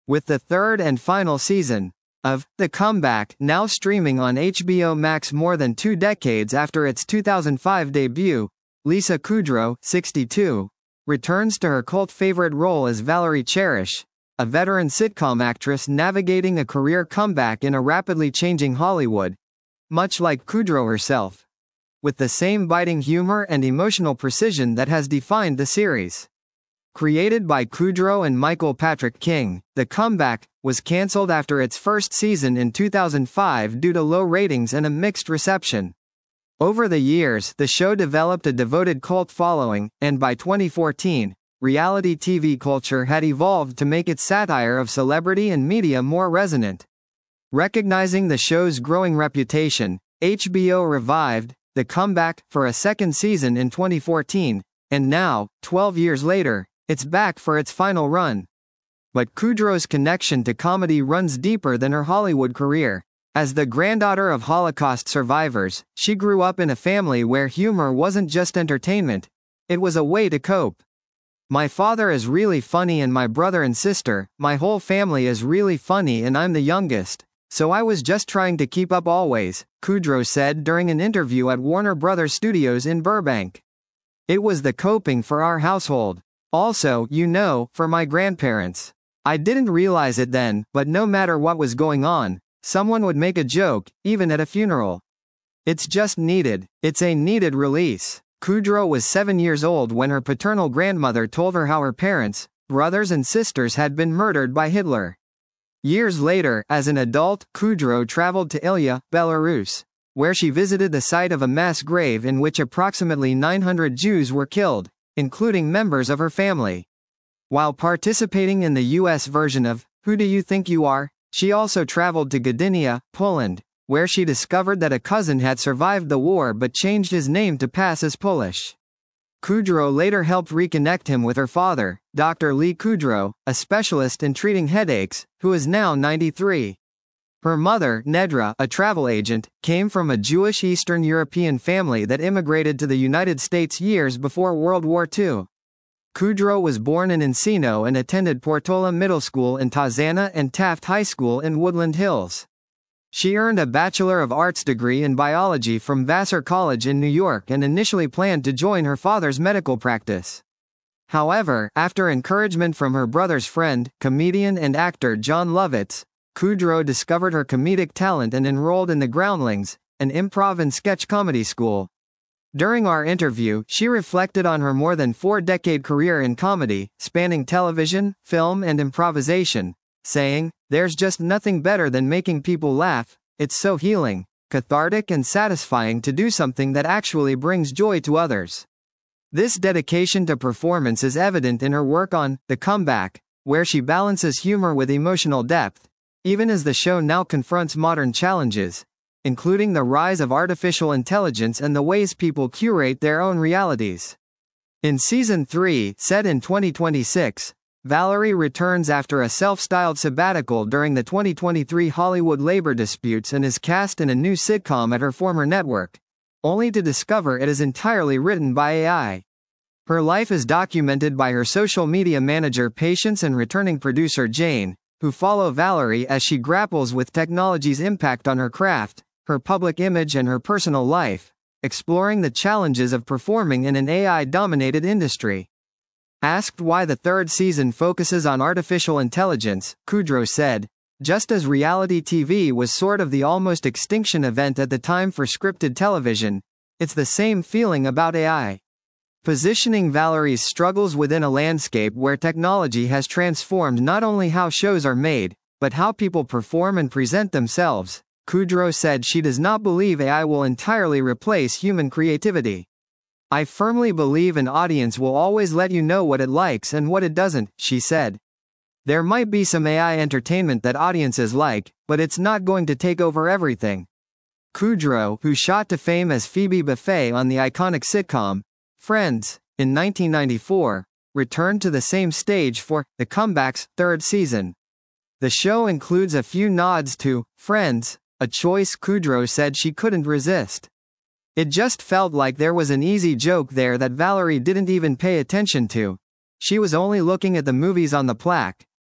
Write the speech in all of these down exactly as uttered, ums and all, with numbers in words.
With the third and final season of The Comeback now streaming on H B O Max more than two decades after its two thousand five debut, Lisa Kudrow, sixty-two, returns to her cult favorite role as Valerie Cherish, a veteran sitcom actress navigating a career comeback in a rapidly changing Hollywood, much like Kudrow herself, with the same biting humor and emotional precision that has defined the series. Created by Kudrow and Michael Patrick King, The Comeback was cancelled after its first season in two thousand five due to low ratings and a mixed reception. Over the years, the show developed a devoted cult following, and by twenty fourteen, reality T V culture had evolved to make its satire of celebrity and media more resonant. Recognizing the show's growing reputation, H B O revived The Comeback for a second season in twenty fourteen, and now, twelve years later, it's back for its final run. But Kudrow's connection to comedy runs deeper than her Hollywood career. As the granddaughter of Holocaust survivors, she grew up in a family where humor wasn't just entertainment, it was a way to cope. My father is really funny and my brother and sister, my whole family is really funny and I'm the youngest, so I was just trying to keep up always, Kudrow said during an interview at Warner Brothers Studios in Burbank. It was the coping for our household. Also, you know, for my grandparents. I didn't realize it then, but no matter what was going on, someone would make a joke, even at a funeral. It's just needed. It's a needed release. Kudrow was seven years old when her paternal grandmother told her how her parents, brothers and sisters had been murdered by Hitler. Years later, as an adult, Kudrow traveled to Ilya, Belarus, where she visited the site of a mass grave in which approximately nine hundred Jews were killed, including members of her family. While participating in the U S version of Who Do You Think You Are?, she also traveled to Gdynia, Poland, where she discovered that a cousin had survived the war but changed his name to pass as Polish. Kudrow later helped reconnect him with her father, Doctor Lee Kudrow, a specialist in treating headaches, who is now ninety-three. Her mother, Nedra, a travel agent, came from a Jewish Eastern European family that immigrated to the United States years before World War Two. Kudrow was born in Encino and attended Portola Middle School in Tarzana and Taft High School in Woodland Hills. She earned a Bachelor of Arts degree in biology from Vassar College in New York and initially planned to join her father's medical practice. However, after encouragement from her brother's friend, comedian and actor John Lovitz, Kudrow discovered her comedic talent and enrolled in the Groundlings, an improv and sketch comedy school. During our interview, she reflected on her more than four-decade career in comedy, spanning television, film and improvisation, saying, "There's just nothing better than making people laugh. It's so healing, cathartic and satisfying to do something that actually brings joy to others." This dedication to performance is evident in her work on The Comeback, where she balances humor with emotional depth, even as the show now confronts modern challenges, including the rise of artificial intelligence and the ways people curate their own realities. In Season three, set in twenty twenty-six, Valerie returns after a self-styled sabbatical during the twenty twenty-three Hollywood labor disputes and is cast in a new sitcom at her former network, only to discover it is entirely written by A I. Her life is documented by her social media manager Patience and returning producer Jane, who follow Valerie as she grapples with technology's impact on her craft, her public image and her personal life, exploring the challenges of performing in an A I-dominated industry. Asked why the third season focuses on artificial intelligence, Kudrow said, "Just as reality T V was sort of the almost extinction event at the time for scripted television, it's the same feeling about A I." Positioning Valerie's struggles within a landscape where technology has transformed not only how shows are made, but how people perform and present themselves, Kudrow said she does not believe A I will entirely replace human creativity. "I firmly believe an audience will always let you know what it likes and what it doesn't," she said. "There might be some A I entertainment that audiences like, but it's not going to take over everything." Kudrow, who shot to fame as Phoebe Buffay on the iconic sitcom Friends, in nineteen ninety-four, returned to the same stage for The Comeback's third season. The show includes a few nods to Friends, a choice Kudrow said she couldn't resist. "It just felt like there was an easy joke there that Valerie didn't even pay attention to. She was only looking at the movies on the plaque.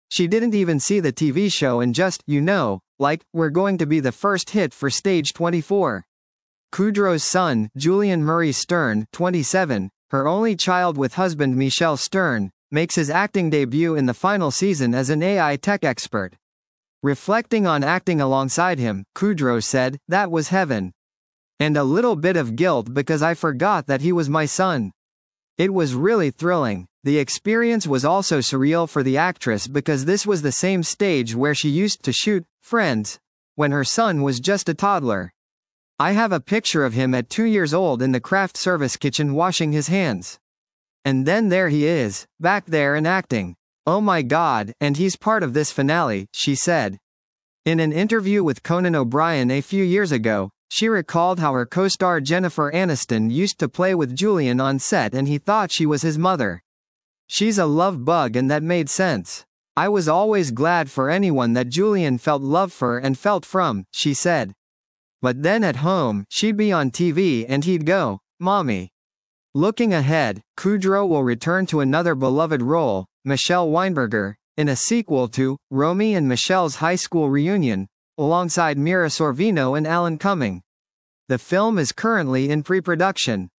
She didn't even see the T V show and just, you know, like, we're going to be the first hit for Stage twenty-four. Kudrow's son, Julian Murray Stern, twenty-seven, her only child with husband Michelle Stern, makes his acting debut in the final season as an A I tech expert. Reflecting on acting alongside him, Kudrow said, "That was heaven. And a little bit of guilt because I forgot that he was my son. It was really thrilling. The experience was also surreal for the actress because this was the same stage where she used to shoot Friends when her son was just a toddler. I have a picture of him at two years old in the craft service kitchen washing his hands. And then there he is, back there and acting. Oh my God, and he's part of this finale," she said. In an interview with Conan O'Brien a few years ago, she recalled how her co-star Jennifer Aniston used to play with Julian on set and he thought she was his mother. "She's a love bug and that made sense. I was always glad for anyone that Julian felt love for and felt from," she said. But then at home, she'd be on T V and he'd go, "Mommy." Looking ahead, Kudrow will return to another beloved role, Michelle Weinberger, in a sequel to Romy and Michelle's High School Reunion, alongside Mira Sorvino and Alan Cumming. The film is currently in pre-production.